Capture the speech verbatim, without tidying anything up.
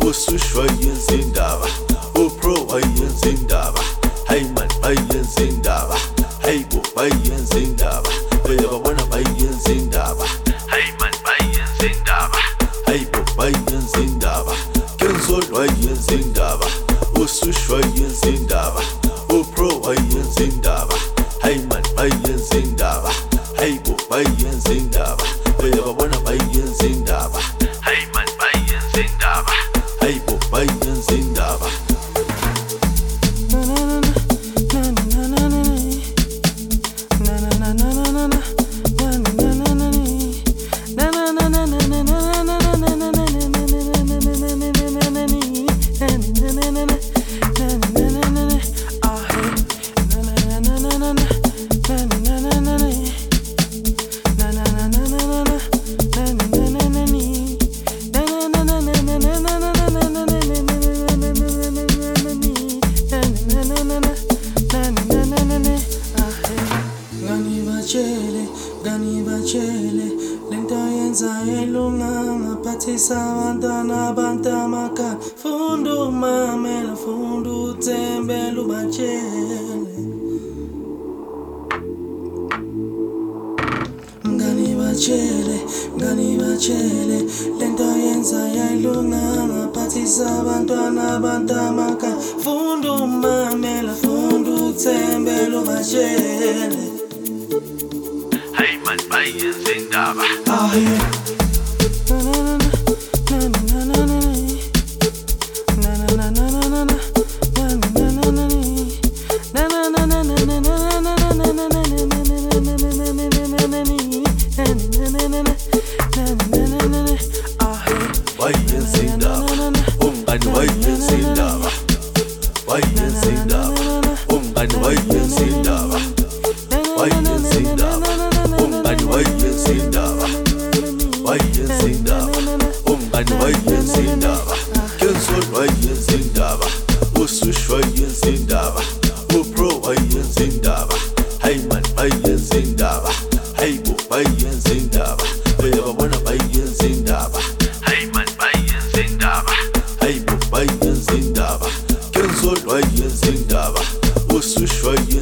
usushwayenza indaba upro wayenza indaba hey man bayenza indaba hey bo bayenza indaba uyababona bayenza indaba hey man bayenza indaba hey bo bayenza indaba Kenzo wayenza indaba usushwayenza indaba upro wayenza indaba hey man bayenza indaba hey bo bayenza indaba uyababona bayenza indaba hey man bayenza indaba hey bo bayenza indaba Gani bachele, lento yenza elunga, patisa wantana bantamaka, fundu mamela, fundu tembelu bachele. Gani bachele, gani bachele, lento yenza elunga, patisa wantana bantamaka, fundu mamela, fundu tembelu bachele. Hey man bayenza indaba Ah yeah. bayenza indaba umngani wayenza indaba bayenza indaba umngani wayenza indaba bayenza indaba umngani wayenza indaba bayenza indaba umngani wayenza indaba Kenzo wayenza indaba usushwayenza indaba upro wayenza indaba hey man bayenza indaba hey bo bayenza indaba uyababona bayenza indaba hey man bayenza indaba hey bo bayenza indaba Kenzo wayenza indaba usushwayenza